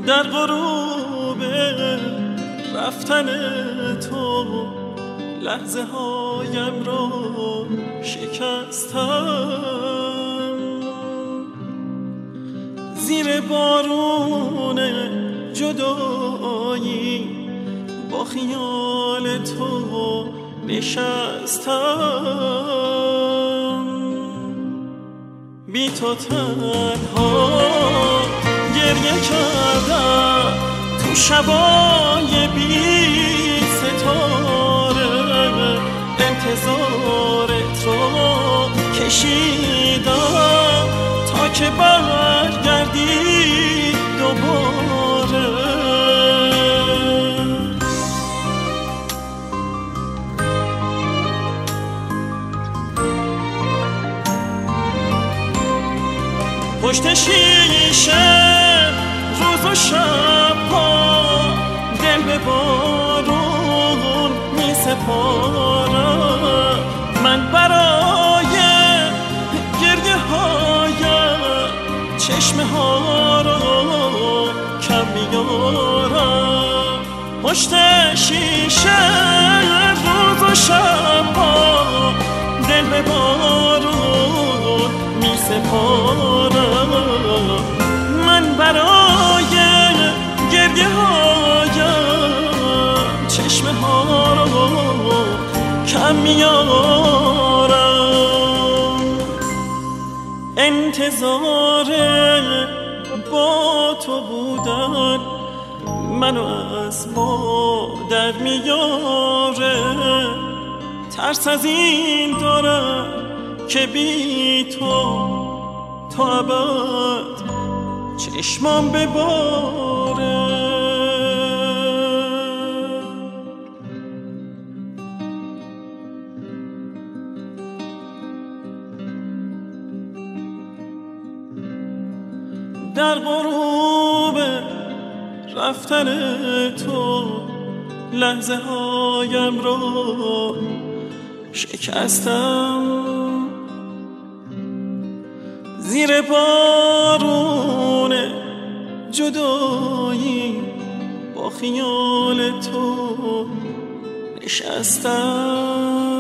در غروب رفتن تو لحظه هایم را شکستم، زیر بارون جدایی با خیال تو نشستم، بی تو تنها گریه کردم تو شبای بی ستاره، انتظارت رو کشیدم تا که برگردی دوباره. پشت شیشه روز و شب ها دل به بارون می سپارم، من برای گریه هایم چشمه ها را کم میارم. پشت شیشه روز و شب ها دل به بارون می سپارم، من برای گریه هایم چشمه ها رو کم میارم. انتظار با تو بودن منو از مادر میاره، ترس از این دارم که بی تو تا ابد چشمام بباره. در غروب رفتن تو لحظه هایم رو شکستم، زیر بارون جدایی با خیال تو نشستم.